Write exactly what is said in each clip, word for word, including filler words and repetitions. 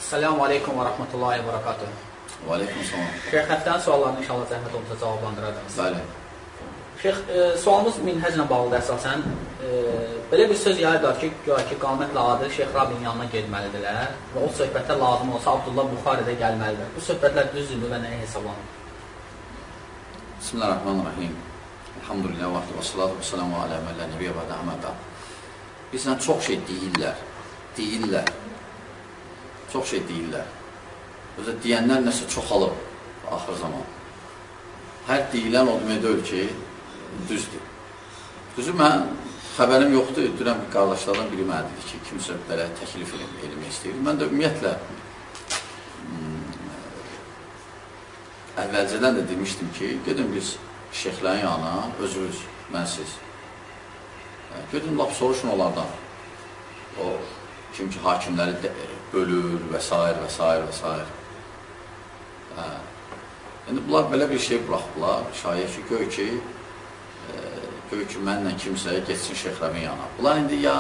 Selamun Aleyküm və Rəhmətullahi və Barakatuhu. Və Aleyküm salam. Şeyx, həftənin suallarını inşallah zəhmət olunca cavablandırardınız. Bəli. Şeyx, e, sualımız minhəclə bağlıdır əsasən. E, belə bir söz yayırlar ki, ki qamətlə adı Şeyx Rabinin yanına gelməlidirlər və o söhbətlər lazım olsa Abdullah Buxaridə gəlməlidir. Bu söhbətlər düzdür və nəyə hesablanır? Bismillahirrahmanirrahim. Elhamdülillah və salatu və selamu alə məllə nəbiyyə və dəhmədə. Bizdən çox şey deyirlər, deyirlər, çox şey deyirlər. Özə deyənlər nəsə çoxalıb axır zaman. Hər deyilən o demək deyil ki, düzdür. Düzdür, mən xəbərim yoxdur, dünən bir qardaşlardan biri mənə dedi ki, kimsə belə təklif eləmək istəyir. Mən də ümumiyyətlə əvvəlcədən də demişdim ki, gedin biz şeyxlərin yanına, özünüz, mən siz. Gedin, lap soruşun onlardan. O, kim ki, hakimləri bölür və s. və s. və s. İndi bunlar belə bir şey buraxdılar, şayət ki, göy ki, göy ki, mənlə kimsə geçsin Şeyx Rəbin yanına. Bunlar indi ya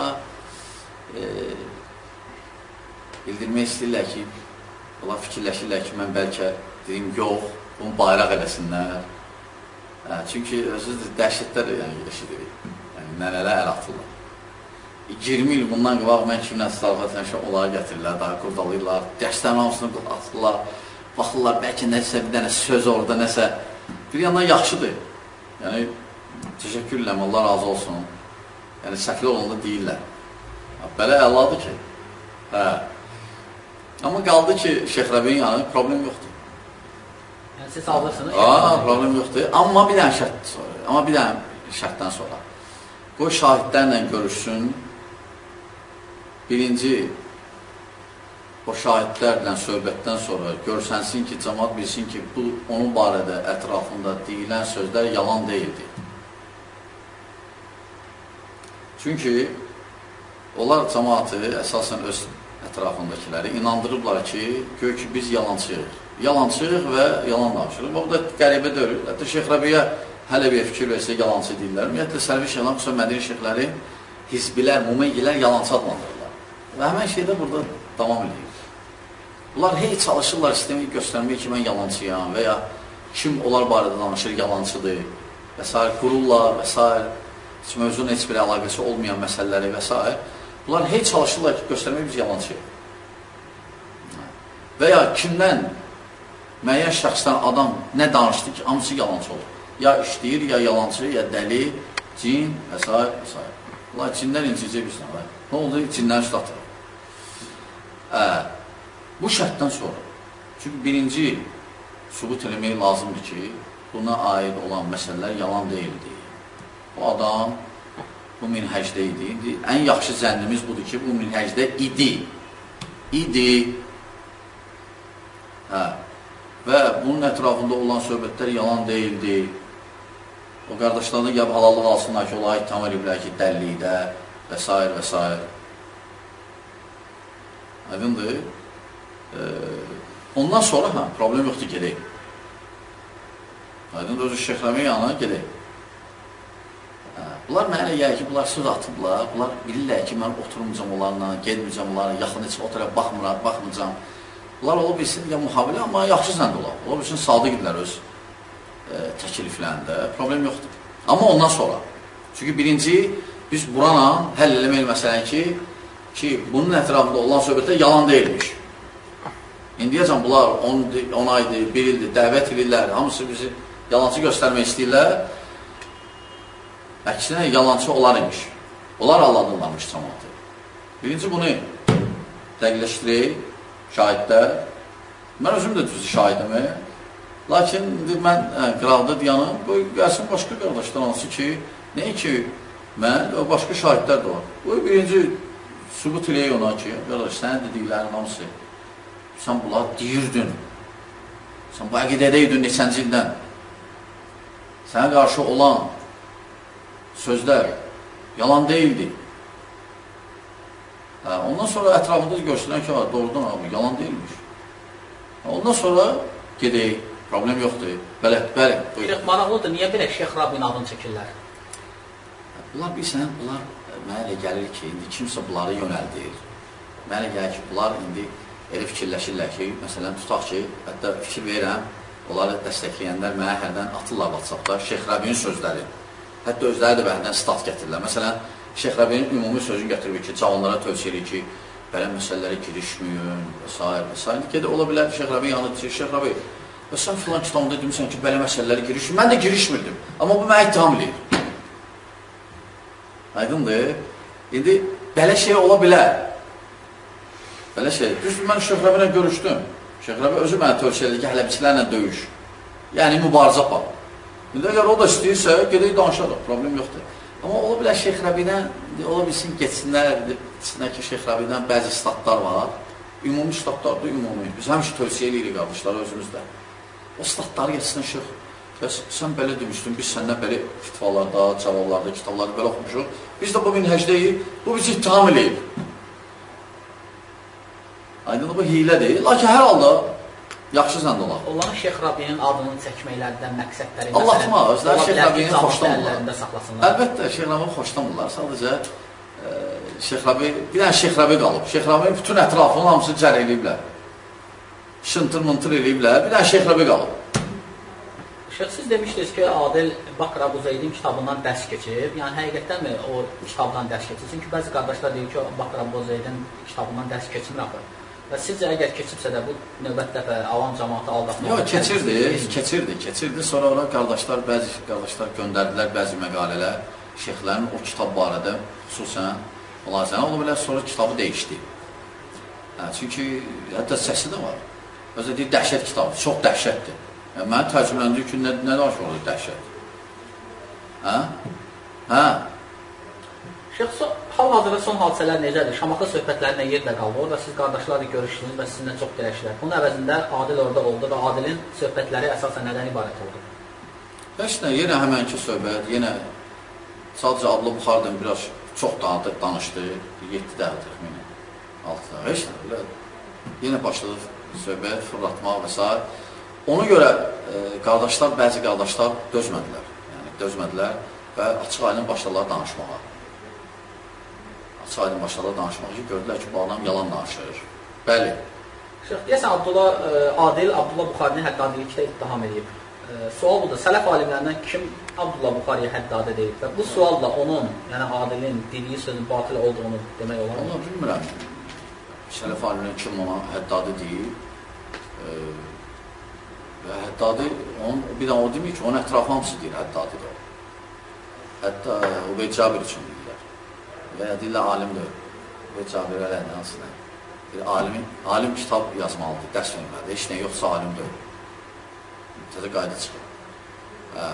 bildirmək istəyirlər ki, bunlar fikirləşirlər ki, mən bəlkə dedim, yox, bunu bayraq eləsinlər. Çünki özünüz dəhşətlər eşidirik, nənələr əl atırlar. iyirmi il bundan qabaq mən kimlə istirafət eləmişəm, onları gətirirlər, daha qurdalayırlar, dərslərin hamısını atırlar, baxırlar, bəlkə nəsə bir dənə söz orada, nəsə bir yandan yaxşıdır. Yəni, təşəkkür edirəm, Allah razı olsun. Yəni, səhvli olanda deyirlər. Belə əladır ki, hə. Amma qaldı ki, Şeyx Rəbinin yanı, problem yoxdur. Yəni, siz alırsınız? Aa, problem yoxdur. Amma bir dənə şərt sonra, amma bir dənə şərtdən sonra. Qoy şahidlərlə görüşsün. Birinci, o şahidlərlə söhbətdən sonra görsənsin ki, cəmaat bilsin ki, bu, onun barədə ətrafında deyilən sözlər yalan deyildi. Çünki onlar cəmaatı, əsasən öz ətrafındakiləri inandırıblar ki, göy ki, biz yalancıyıq. Yalancıyıq və yalan danışırıq. Bu da qəribə deyil. Hətta Şeyx Rəbiyə hələ bir fikir versə yalancı deyirlər. Ümumiyyətlə, Səlvi Şeyxlər, xüsusən Mədini Şeyxləri, hizbilər, mumeyyilər yalancı adlandırırlar. Və həmən şey də burada davam edir. Bunlar hey çalışırlar, sistemi göstərmək ki, mən yalancıyam və ya kim onlar barədə danışır, yalancıdır və s. Qururlar və s. Heç mövzunun heç bir əlaqəsi olmayan məsələləri və s. Bunlar hey çalışırlar ki, göstərmək biz yalancıyıq. Və ya kimdən, müəyyən şəxsdən adam nə danışdı ki, hamısı yalancı olur. Ya işləyir, ya yalancı, ya dəli, cin və s. və s. Bunlar cinlər incicə bizdən. Nə oldu? Cinləri üstlatır. Bu şərtdən sonra, çünki birinci sübut eləmək lazımdır ki, buna aid olan məsələlər yalan deyildi. Bu adam bu minhəcdə idi. Ən yaxşı zənnimiz budur ki, bu minhəcdə idi. İdi. Hə. Və bunun ətrafında olan söhbətlər yalan deyildi. O qardaşlarına gəlib halallıq alsınlar ki, ola ittiham ediblər ki, dəllikdə və s. və s. Aydındır. Ee, ondan sonra hə, problem yoxdur, gedək. Aydındır, özü Şeyx Rəbinin yanına gedək. Hə, bunlar mənə gəlir ki, bunlar söz atıblar, bunlar bilirlər ki, mən oturmayacam onlarla, gedməyəcəm onlarla, yaxın heç o tərəf baxmıram, baxmayacam. Bunlar olub bilsin, ya mühabilə, amma yaxşı zənd olar. Olub bilsin, sadiq idilər öz e, təkliflərində, problem yoxdur. Amma ondan sonra, çünki birinci, biz burana həll eləmək məsələn ki, ki, bunun ətrafında olan söhbətlər yalan deyilmiş. İndiyəcən bunlar on aydır, bir ildir, dəvət edirlər, hamısı bizi yalancı göstərmək istəyirlər. Əksinə, yalancı onlar imiş. Onlar alladırlarmış cəmaatı. Birinci bunu dəqiqləşdirək, şahidlər. Mən özüm də düzdür şahidim. Lakin mən qıraqda deyanım, bu gəlsin başqa qardaşlar hansı ki, nəyə ki, mən, başqa şahidlər də var. Bu birinci sübut eləyək ona ki, qardaş, sənin dediklərin hamısı, sən bunlar deyirdin, sən bu əqidədəydin neçənci ildən, sənə qarşı olan sözlər yalan deyildi. Hə, ondan sonra ətrafında görsünlər ki, doğrudan abi, yalan deyilmiş. Ondan sonra gedək, problem yoxdur, bələ, bəli. Şeyx, maraqlıdır, niyə belə Şeyx Rəbinin adını çəkirlər? Bunlar bilsən, bunlar mənə elə gəlir ki, indi kimsə bunları yönəldir. Mənə gəlir ki, bunlar indi elə fikirləşirlər ki, məsələn, tutaq ki, hətta fikir verirəm, onları dəstəkləyənlər mənə hərdən atırlar WhatsApp-da, Şeyx Rəbinin sözləri. Hətta özləri də bəhərdən stat gətirirlər. Məsələn, Şeyx Rəbinin ümumi sözünü gətirir ki, cavanlara tövsiyə edir ki, belə məsələlərə girişməyin və s. və s. Gedə ola bilər Şeyx Rəbinin yanına deyir, Şeyx Rəbi, və sən filan kitabında demirsən ki, belə məsələlərə girişməyim. Mən də girişmirdim, amma bu mənə ittiham edir. Aydındır. İndi belə şey ola bilər. Belə şey. Düz mən Şeyx Rəbi ilə görüşdüm. Şeyx Rəbi özü mənə tövsiyə edir ki, hələbçilərlə döyüş. Yəni, mübarizə apar. İndi əgər o da istəyirsə, gedək danışarıq, problem yoxdur. Amma ola bilər Şeyx Rəbidən, ola bilsin, geçsinlər, desinlər ki, Şeyx Rəbidən bəzi statlar var. Ümumi statlardır, ümumi. Biz həmişə tövsiyə edirik qardaşlar özümüzdə. O statları geçsinlər, Şeyx. Bəs, sən belə demişdin, biz səndən belə fitvalarda, cavablarda, kitablarda belə oxumuşuq. Biz də bu minhəcdəyik, bu bizi ittiham eləyib. Aydın, bu hilədir. Lakin hər halda yaxşı zənd olaq. Onların Şeyx Rəbinin adını çəkməklərdən məqsədləri... Allah atma, özləri Şeyx Rəbinin xoşlamırlar. Əlbəttə, Şeyx Rəbinin xoşlamırlar. Sadəcə Şeyx Rəbi, bir dənə Şeyx Rəbi qalıb. Şeyx Rəbinin bütün ətrafının hamısını cər eləyiblər. Şıntır-mıntır eləyiblər. Bir dənə Şeyx Rəbi qalıb. Şeyx, siz demişdiniz ki, Adil Bakır Əbu Zeydin kitabından dərs keçib. Yəni, həqiqətdənmi o kitabdan dərs keçib? Çünki bəzi qardaşlar deyir ki, Bakır Əbu Zeydin kitabından dərs keçmir axı. Və sizcə, əgər keçibsə də bu növbət dəfə avam cəmaatı aldatmaq... Yox, keçirdi, keçirdi, keçirdi. Sonra ora qardaşlar, bəzi qardaşlar göndərdilər bəzi məqalələr. Şeyxlərin o kitab barədə xüsusən olacaq. Ola bilər, sonra kitabı dəyişdi. Çünki hətta səsi də var. Özə deyir, dəhşət kitabı, çox dəhşətdir. Mənə tərcümələndir ki, nə danışıq olur dəhşət? Hə? Hə? Şeyx, hal-hazırda son hadisələr necədir? Şamaxı söhbətlərində yerlə qaldı. Orada siz qardaşlarla görüşdünüz və sizinlə çox dirəşdilər. Bunun əvəzində Adil orada oldu və Adilin söhbətləri əsasən nədən ibarət oldu? Heç nə, yenə həmənki söhbət, yenə sadəcə Abla Buxardan biraz çox danışdı. yeddi dəqiqə təxmini, altı dəqiqə. Heç nə, belə yenə başladı söhbət, fırlatmaq və s. Ona görə e, qardaşlar, bəzi qardaşlar dözmədilər. Yəni, dözmədilər və açıq aydın başladılar danışmağa. Açıq aydın başladılar danışmağa ki, gördülər ki, bu adam yalan danışır. Bəli. Şeyx, deyəsən, Abdullah, e, Adil Abdullah Buxarinin həddadilikdə ittiham edib. E, sual budur, sələf alimlərindən kim Abdullah Buxariyə həddad edib və bu sualla onun, yəni Adilin dediyi sözün batıl olduğunu demək olar mı? Onu bilmirəm. Sələf alimlərindən kim ona həddad edib? E, Və həddadi, bir də o demir ki, onun ətrafı hamısı deyir, həddadidir o. Hətta Ubeyd Cabir üçün deyirlər. Və ya deyirlər, alimdir. Ubeyd Cabir ələyində hansına. Alim, alim kitab yazmalıdır, dərs verməlidir. Heç nə yoxsa alimdir. Təzə qayda çıxır. Hə.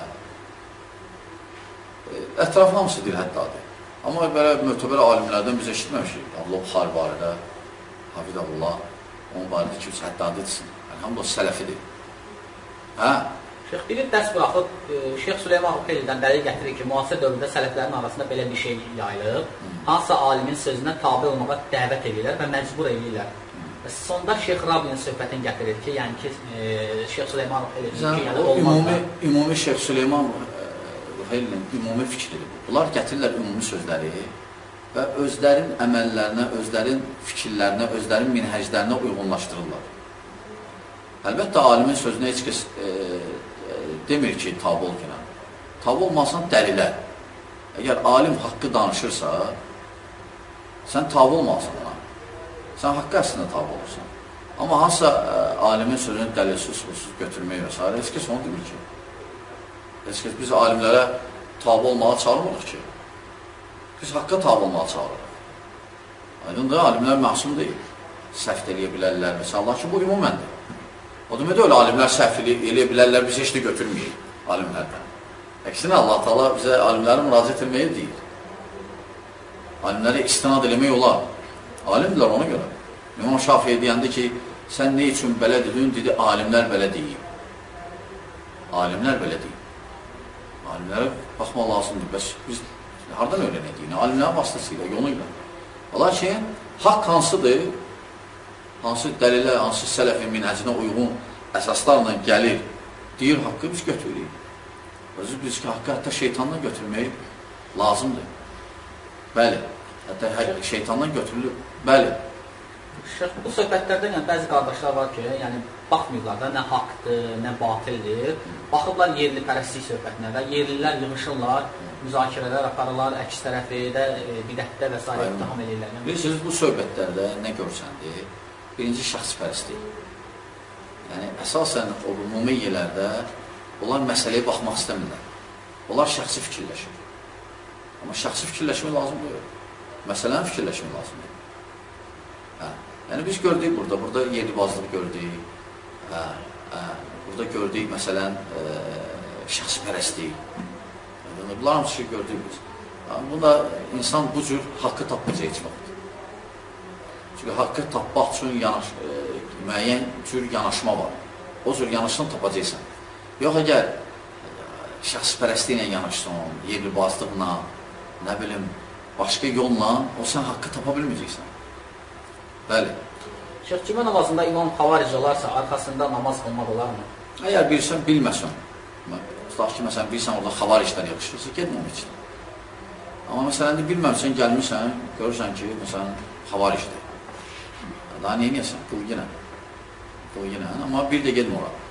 Ətrafı hamısı deyir, həddadi. Amma belə mötəbər alimlərdən biz eşitməmişik. Abdullah Buxari barədə, Hafid Abdullah, onun barədə ki, həddadi etsin. Elhamdülillah, sələfidir. Hə? Şeyx, biri dərs buraxıb, e, Şeyx Süleyman Xeylidən dəlil gətirir ki, müasir dövrdə sələflərin arasında belə bir şey yayılıb, hansısa alimin sözünə tabi olmağa dəvət edirlər və məcbur edirlər. Və sonda Şeyx Rabinin söhbətini gətirir ki, yəni ki, e, Şeyx Süleyman Xeylidən ki, yəni olmazlar. Ümumi Şeyx Süleyman Xeylidən ümumi fikridir. Bunlar gətirirlər ümumi sözləri və özlərin əməllərinə, özlərin fikirlərinə, özlərin minhəclərinə uyğunlaşdırırlar. Əlbəttə, alimin sözünə heç kəs e, e, demir ki, tabi ol günə. Tabi olmasan dəlilər. Əgər alim haqqı danışırsa, sən tabi olmasan ona. Sən haqqı əslində tabi olursan. Amma hansısa e, alimin sözünü dəlilsiz, susuz götürmək və s. Heç kəs onu demir ki. Heç kəs biz alimlərə tabi olmağa çağırmırıq ki. Biz haqqa tabi olmağa çağırırıq. Aydındır, alimlər məsum deyil. Səhv eləyə bilərlər və s. Allah ki, bu ümuməndir. O demək də öyle alimlər səhv eləyə bilərlər, biz heç də götürməyik alimlərdən. Əksinə, Allah Taala bizə alimləri müraciət etməyi deyir. Alimləri istinad eləmək olar. Alimdirlər ona görə. İmam Şafi'i deyəndə ki, sən ne üçün belə dedin, dedi, alimlər belə deyib. Alimlər belə deyib. Alimlərə baxmaq lazımdır. Bəs biz hardan öyrənədiyini? Alimlərin vasitəsilə, yoluyla. Lakin, haqq hansıdır? Hansı dəlillər, hansı sələfin minhəcinə uyğun əsaslarla gəlir, deyir haqqı biz götürürük. Özü biz ki, haqqı hətta şeytandan götürmək lazımdır. Bəli, hətta şeytandan götürülür. Bəli. Şeyx, bu söhbətlərdə yəni, bəzi qardaşlar var ki, yəni baxmırlar da, nə haqdır, nə batildir. Baxıblar yerli pərəstlik söhbətinə və yerlilər yığışırlar, müzakirələr aparırlar, əks tərəfi də, bidətdə və s. ittiham edirlər. Yəni, bilirsiniz, bu söhbətlərdə nə görsəndir? Birinci şəxs pərəstlik. Yəni, əsasən o ümumi yerlərdə onlar məsələyə baxmaq istəmirlər. Onlar şəxsi fikirləşir. Amma şəxsi fikirləşmək lazım deyil. Məsələn, fikirləşmək lazımdır. Hə. Yəni, biz gördük burada, burada yerlibazlıq gördük, hə, hə. Burada gördük, məsələn, e, şəxsi pərəstlik. Bunlar hamısı şey gördük biz. Bunda insan bu cür haqqı tapmayacaq heç vaxt. Çünki haqqı tapmaq üçün yanaş, e, müəyyən cür yanaşma var. O cür yanaşını tapacaqsan. Yox, əgər şəxsi pərəstliklə yanaşsın, yerlibazlıqla, nə bilim, başqa yolla, o sən haqqı tapa bilməyəcəksən. Bəli. Şeyx, cümə namazında imam xavaric olarsa, arxasında namaz qılmaq olarmı? Əgər bilirsən, bilməsən. Tutaq ki, məsələn, bilirsən, orada xavariclər yaxşırsa, gedməm heç. Amma məsələn, bilməmsən, gəlmirsən, görürsən ki, məsələn, xavaricdir. Daha neyə neyəsən? Qıl yenə. Qıl yenə. Amma bir də gedmə ora.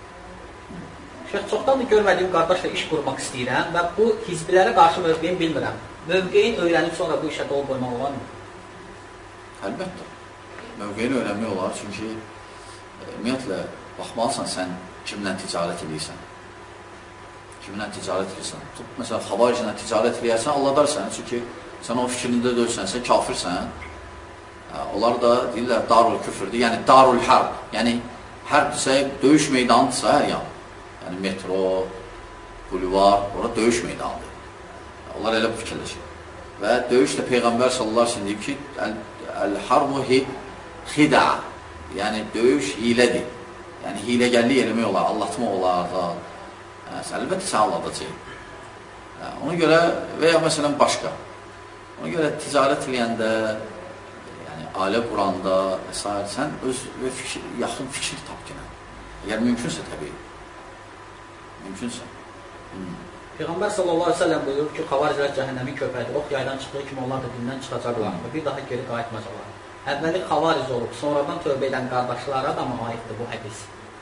Şeyx, çoxdandır görmədiyim qardaşla iş qurmaq istəyirəm və bu hizbilərə qarşı mövqeyini bilmirəm. Mövqeyin öyrənib sonra bu işə qol qoymaq olar mı? Əlbəttə. Mövqeyini öyrənmək olar, çünki ümumiyyətlə, baxmalısan sən kimlə ticarət edirsən. Kimlə ticarət edirsən. Məsələn, xavariclə ticarət edirsən, alladarsan, çünki sən o fikrində döyürsən, sən kafirsən. Onlar da deyirlər, darul küfürdür, yəni darul hərb. Yəni, hərbdirsə, döyüş meydanıdırsa hər yan. Yəni, metro, bulivar, orada döyüş meydanıdır. Onlar elə bu fikirləşir. Və döyüş də Peyğəmbər sallallahu əleyhi və səlləm deyib ki, əl-harbu xida, yəni döyüş hilədir. Yəni, hiləgərlik eləmək olar, allatmaq olar da. Əlbəttə, sən alladacaq. Ona görə, və ya məsələn, başqa. Ona görə ticarət eləyəndə, yəni, ailə quranda və s. sən öz fikir, yaxın fikir tap gələn. Əgər mümkünsə, təbii. Mümkünsə. Hmm. Peyğəmbər sallallahu əleyhi və səlləm buyurur ki, xavariclər cəhənnəmin köpəyidir. Ox yaydan çıxdığı kimi onlar da dindən çıxacaqlar və bir daha geri qayıtmayacaqlar. Əvvəli xavaric olub, sonradan tövbə edən qardaşlara da mı aiddir bu hədis?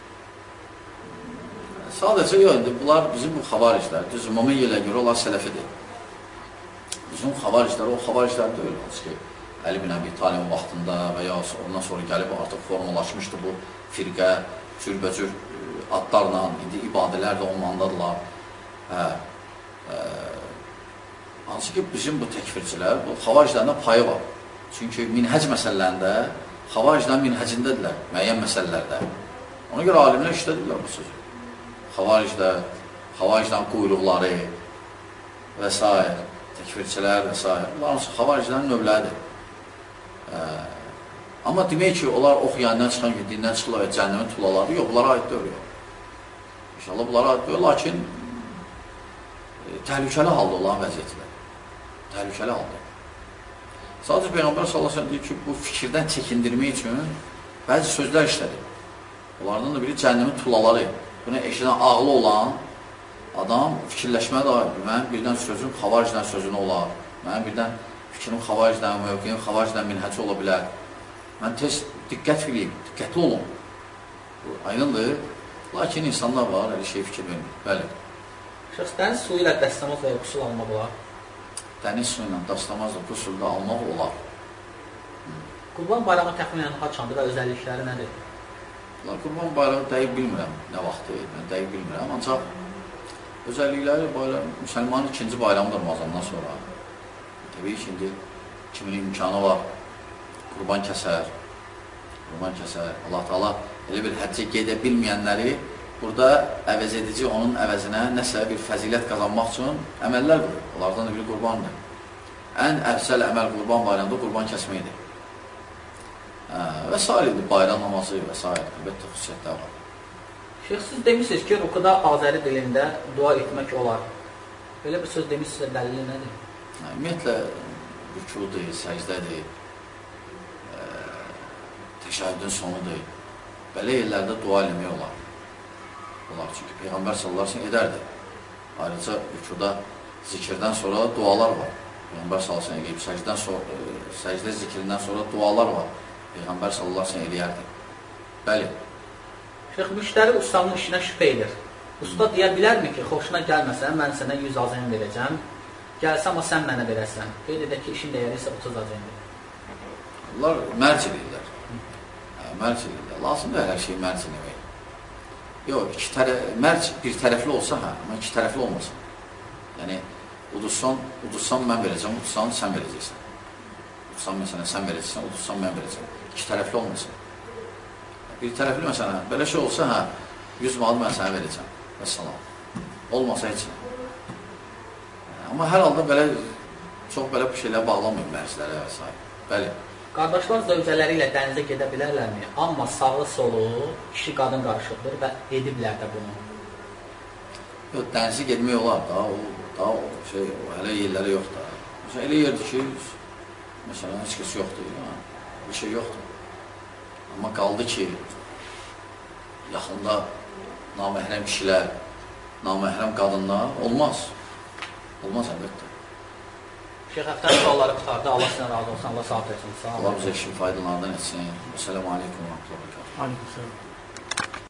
Sadəcə yox, bunlar bizim bu xavariclər, düz ümumi yerlə görə onlar sələfidir. Bizim xavariclər, o xavariclər deyil. Hansı ki, Əli bin Əbi Talibin vaxtında və ya ondan sonra gəlib artıq formalaşmışdı bu firqə, cürbəcür adlarla, indi ibadələr də onlandadırlar. Hə, ə, hansı ki, bizim bu təkfirçilər, bu xavariclərində payı var. Çünki minhəc məsələlərində, xavariclər minhəcindədirlər, müəyyən məsələlərdə. Ona görə alimlər işlədirlər bu sözü. Xavariclər, xavariclərin quyruqları və s. təkfirçilər və s. Bunlar hansı xavariclərin növləridir. Ə, amma demək ki, onlar oxuyandan çıxan ki, dindən çıxırlar və cəhənnəmin tulaları, yox, bunlara aid deyil. İnşallah bunlara aid deyil, lakin təhlükəli halda olan vəziyyətlər. Təhlükəli halda. Sadəcə Peyğəmbər sallallahu əleyhi və səlləm deyir ki, bu fikirdən çəkindirmək üçün bəzi sözlər işlədir. Onlardan da biri cəhənnəmin tulaları. Buna eşidən ağlı olan adam fikirləşməyə dair. Mənim birdən sözüm xavaricdən sözünə olar. Mənim birdən fikrim xavaricdən, mövqeyim xavaricdən minhəci ola bilər. Mən tez diqqət bileyim, diqqətli olun. Aydındır. Lakin insanlar var, elə şey fikir vermir. Bəli. Şəxs, dəniz suyu ilə dəstəmaz və ya qusul almaq olar? Dəniz suyu ilə dəstəmaz və qusul da almaq olar. Qurban bayramı təxminən haçandır və özəllikləri nədir? Qurban bayramı dəqiq bilmirəm, nə vaxtdır, mən dəqiq bilmirəm. Ancaq özəllikləri bayram, müsəlmanın ikinci bayramıdır Ramazandan sonra. Təbii ki, indi kimin imkanı var, qurban kəsər, qurban kəsər. Allah Taala elə bir həccə gedə bilməyənləri burada əvəz edici onun əvəzinə nəsə bir fəzilət qazanmaq üçün əməllər qurur. Onlardan da biri qurbandır. Ən əfsəl əməl qurban bayramında qurban kəsməkdir. Və s. bayram namazı və s. əlbəttə xüsusiyyətlər var. Şeyx, siz demişsiniz ki, rukuda Azəri dilində dua etmək olar. Belə bir söz demişsinizsə, dəlili nədir? Ümumiyyətlə, rükudur, səcdədir, təşəhhüdün sonudur. Belə yerlərdə dua eləmək olar. Olar, çünki Peyğəmbər sallallahu əleyhi və səlləm edərdi. Ayrıca rükuda zikirdən sonra dualar var. Peyğəmbər sallallahu əleyhi və səlləm səcdən sonra, səcdə zikrindən sonra dualar var. Peyğəmbər sallallahu əleyhi və səlləm eləyərdi. Bəli. Şeyx, müştəri ustanın işinə şübhə edir. Usta deyə bilərmi ki, xoşuna gəlməsən, mən sənə yüz azim verəcəm. Gəlsə, amma sən mənə verəsən. Qeyd edək ki, işin dəyəri isə otuz azimdir. Onlar mərc edirlər. Mərc edirlər. Lazımdır hər şey mərc etmək. Yox, iki tərəf, mərc bir tərəfli olsa, hə, amma iki tərəfli olmasın. Yəni, uduzsan, uduzsan mən verəcəm, uduzsan sən verəcəksən. Uduzsan məsələn sən verəcəksən, uduzsan mən verəcəm. İki tərəfli olmasın. Bir tərəfli məsələn, belə şey olsa, hə, yüz manat mən sənə verəcəm. Və salam. Olmasa heç nə. Amma hər halda belə, çox belə bir şeylə bağlamayın mərclərə və s. Bəli. Qardaşlar zövcələri ilə dənizə gedə bilərlərmi? Amma sağı solu kişi qadın qarışıqdır və ediblər də bunu. Yox, dənizə getmək olar da, o, da, o, şey, o, hələ yerləri yox da. Məsələn, elə yerdir ki, məsələn, heç kəs yoxdur, ya, bir şey yoxdur. Amma qaldı ki, yaxında naməhrəm kişilər, naməhrəm qadınlar olmaz. Olmaz əlbəttə. Şeyx, həftənin sualları qutardı. Allah sizə razı olsun. Allah sağ etsin. Allah bizə işin faydalardan etsin. Esselamu aleykum və rəhmətullah. Aleyküm selam.